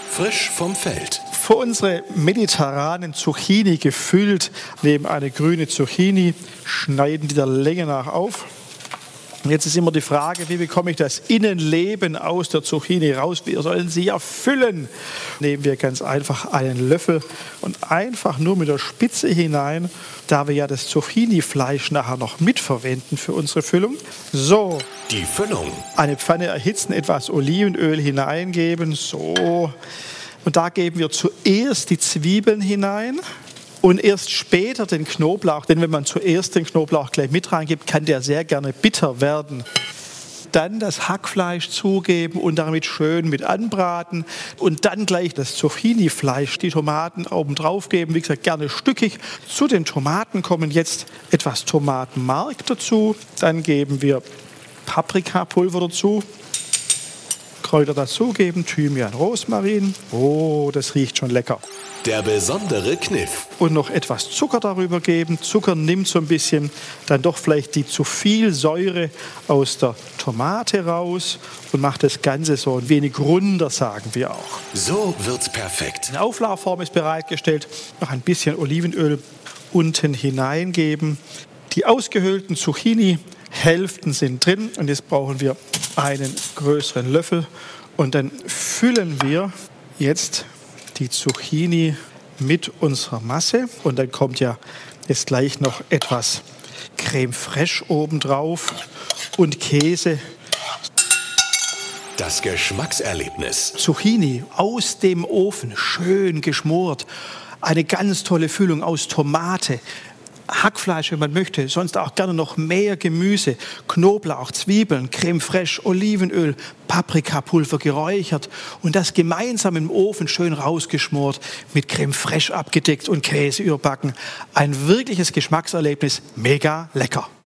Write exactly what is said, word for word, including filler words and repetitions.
Frisch vom Feld. Für unsere mediterranen Zucchini gefüllt, neben eine grüne Zucchini, schneiden die der Länge nach auf. Und jetzt ist immer die Frage, wie bekomme ich das Innenleben aus der Zucchini raus? Wir sollen sie ja füllen. Nehmen wir ganz einfach einen Löffel und einfach nur mit der Spitze hinein, da wir ja das Zucchini-Fleisch nachher noch mitverwenden für unsere Füllung. So. Die Füllung. Eine Pfanne erhitzen, etwas Olivenöl hineingeben. So. Und da geben wir zuerst die Zwiebeln hinein. Und erst später den Knoblauch, denn wenn man zuerst den Knoblauch gleich mit reingibt, kann der sehr gerne bitter werden. Dann das Hackfleisch zugeben und damit schön mit anbraten und dann gleich das Zucchini-Fleisch, die Tomaten oben drauf geben, wie gesagt gerne stückig. Zu den Tomaten kommen jetzt etwas Tomatenmark dazu, dann geben wir Paprikapulver dazu. Kräuter dazugeben, Thymian, Rosmarin. Oh, das riecht schon lecker. Der besondere Kniff. Und noch etwas Zucker darüber geben. Zucker nimmt so ein bisschen dann doch vielleicht die zu viel Säure aus der Tomate raus und macht das Ganze so ein wenig runder, sagen wir auch. So wird's perfekt. Eine Auflaufform ist bereitgestellt. Noch ein bisschen Olivenöl unten hineingeben. Die ausgehöhlten Zucchini-Hälften sind drin und jetzt brauchen wir einen größeren Löffel und dann füllen wir jetzt die Zucchini mit unserer Masse und dann kommt ja jetzt gleich noch etwas Creme fraiche obendrauf und Käse. Das Geschmackserlebnis. Zucchini aus dem Ofen, schön geschmort. Eine ganz tolle Füllung aus Tomate, Hackfleisch, wenn man möchte, sonst auch gerne noch mehr Gemüse, Knoblauch, Zwiebeln, Creme fraiche, Olivenöl, Paprikapulver geräuchert und das gemeinsam im Ofen schön rausgeschmort, mit Creme fraiche abgedeckt und Käse überbacken. Ein wirkliches Geschmackserlebnis, mega lecker.